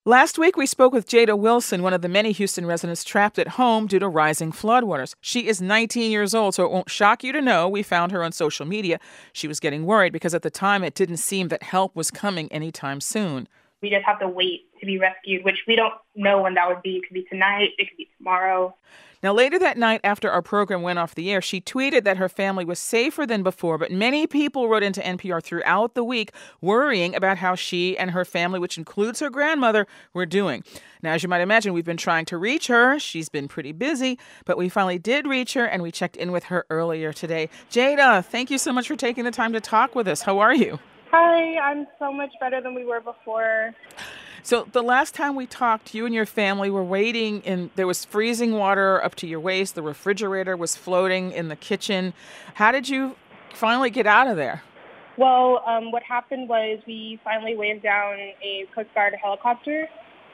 Last week, we spoke with Jada Wilson, one of the many Houston residents trapped at home due to rising floodwaters. She is 19 years old, so it won't shock you to know we found her on social media. She was getting worried because at the time it didn't seem that help was coming anytime soon. We just have to wait to be rescued, which we don't know when that would be. It could be tonight, it could be tomorrow. Now, later that night, after our program went off the air, she tweeted that her family was safer than before, but many people wrote into NPR throughout the week worrying about how she and her family, which includes her grandmother, were doing. Now, as you might imagine, we've been trying to reach her. She's been pretty busy, but we finally did reach her, and we checked in with her earlier today. Jada, thank you so much for taking the time to talk with us. How are you? Hi, I'm so much better than we were before. So the last time we talked, you and your family were waiting, and there was freezing water up to your waist. The refrigerator was floating in the kitchen. How did you finally get out of there? Well, what happened was we finally waved down a Coast Guard helicopter,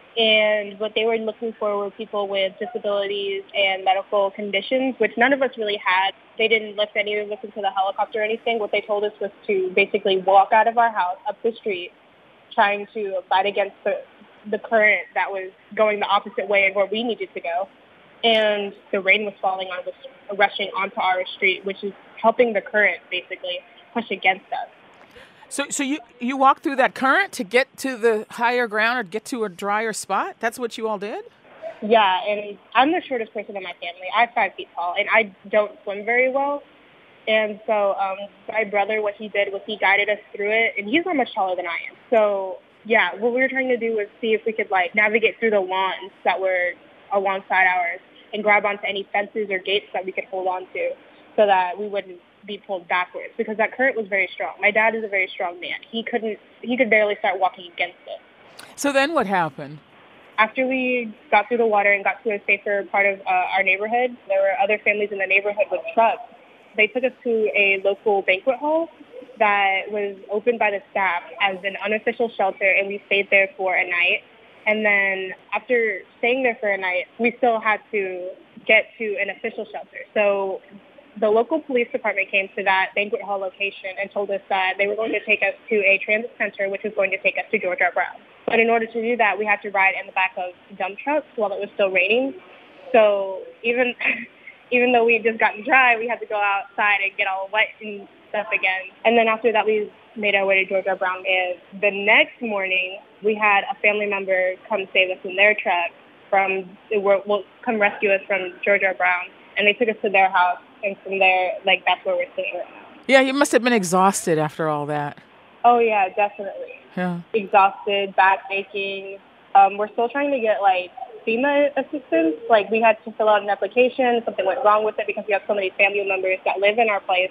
and what they were looking for were people with disabilities and medical conditions, which none of us really had. They didn't lift any of us into the helicopter or anything. What they told us was to basically walk out of our house, up the street, trying to fight against the current that was going the opposite way of where we needed to go. And the rain was falling on us, rushing onto our street, which is helping the current basically push against us. So you walked through that current to get to the higher ground or get to a drier spot? That's what you all did? Yeah, and I'm the shortest person in my family. I'm 5 feet tall, and I don't swim very well. And so my brother, what he did was he guided us through it, and he's not much taller than I am. So, yeah, what we were trying to do was see if we could, navigate through the lawns that were alongside ours and grab onto any fences or gates that we could hold on to so that we wouldn't be pulled backwards because that current was very strong. My dad is a very strong man. He could barely start walking against it. So then what happened? After we got through the water and got to a safer part of our neighborhood, there were other families in the neighborhood with trucks. They took us to a local banquet hall that was opened by the staff as an unofficial shelter, and we stayed there for a night. And then after staying there for a night, we still had to get to an official shelter. So the local police department came to that banquet hall location and told us that they were going to take us to a transit center, which was going to take us to George R. Brown. But in order to do that, we had to ride in the back of dump trucks while it was still raining. So even though we had just gotten dry, we had to go outside and get all wet and stuff again. And then after that, we made our way to George R. Brown. And the next morning, we had a family member come save us in their truck will come rescue us from George R. Brown. And they took us to their house. And from there, that's where we're sitting right now. Yeah, you must have been exhausted after all that. Oh, yeah, definitely. Yeah. Exhausted, back aching. We're still trying to get, FEMA assistance. We had to fill out an application. Something went wrong with it because we have so many family members that live in our place.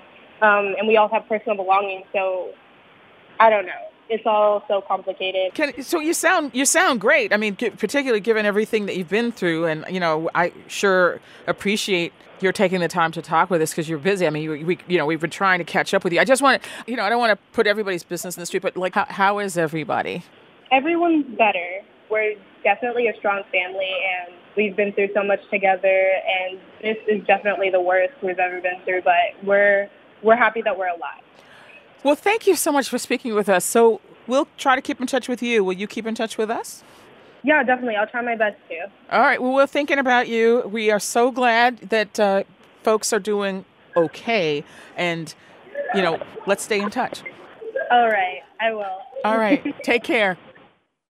And we all have personal belongings. So I don't know. It's all so complicated. So you sound great. I mean, particularly given everything that you've been through. And, I sure appreciate your taking the time to talk with us because you're busy. I mean, we've been trying to catch up with you. I just want to, I don't want to put everybody's business in the street, but how is everybody? Everyone's better. We're definitely a strong family, and we've been through so much together, and this is definitely the worst we've ever been through, but we're happy that we're alive. Well, thank you so much for speaking with us. So we'll try to keep in touch with you. Will you keep in touch with us? Yeah, definitely. I'll try my best to. All right. Well, we're thinking about you. We are so glad that folks are doing okay, and, let's stay in touch. All right. I will. All right. Take care.